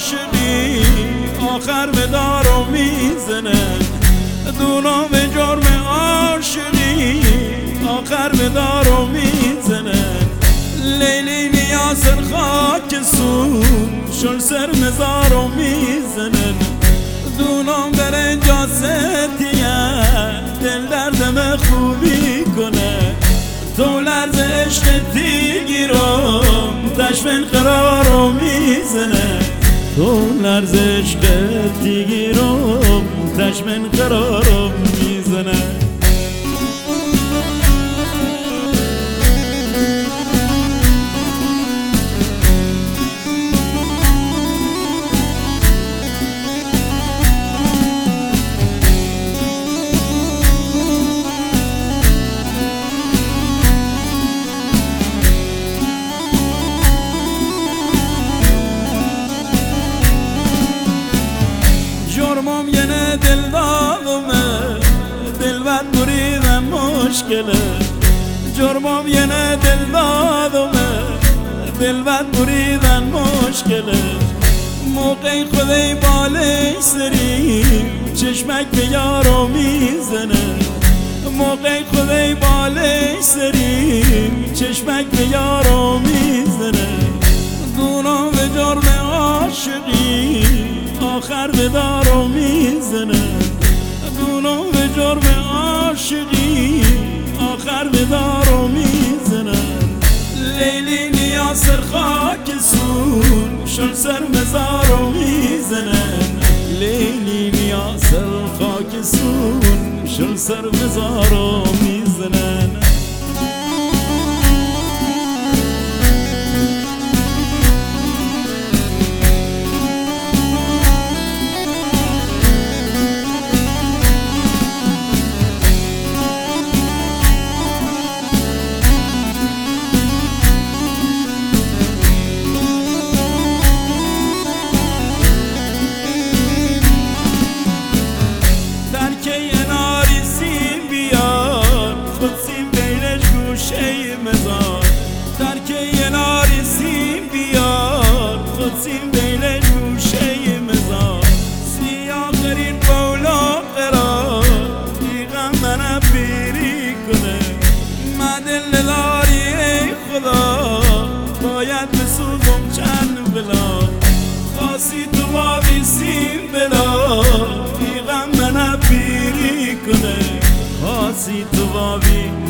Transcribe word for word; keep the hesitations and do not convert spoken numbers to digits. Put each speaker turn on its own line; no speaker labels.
عاشقی آخر به دارو میزنه، دونم به جرم عاشقی آخر به دارو میزنه. لیلی نیاسر خاک سون شل سر مزارو میزنه، دونم بر جاستیه دل دردم خوبی کنه. تو لرز عشق دیگیرم تشمن قرارو میزنه، تو لرز عشق دیگیرم تشمن قرارو میزنه. جرمم ینه دل داغمه دل بد بریدم مشکله، جرمم ینه دل داغمه دل بد بریدن مشکله. موقع خودی بالش سری چشمک به یارو میزنه، موقع خودی بالش سری چشمک به یارو میزنه. دونم به جرم عاشقی آخر به دارو میزنه، دونم به جرم عاشقی آخر به دارو میزنه. لیلی نیاسر خاک سون شل سر مزارو میزنه، لیلی نیاسر خاک سون شل سر مزارو میزنه. ترکه یه ناری سیم بیار خود سیم بیل گوشه مزار. سیاه غرین بولا قرار دیگم منو بیری کنه، من دل داری ای خدا باید بسوزم چند بلا. خاصی تو بابی سیم بلا دیگم منو بیری کنه، خاصی تو بابی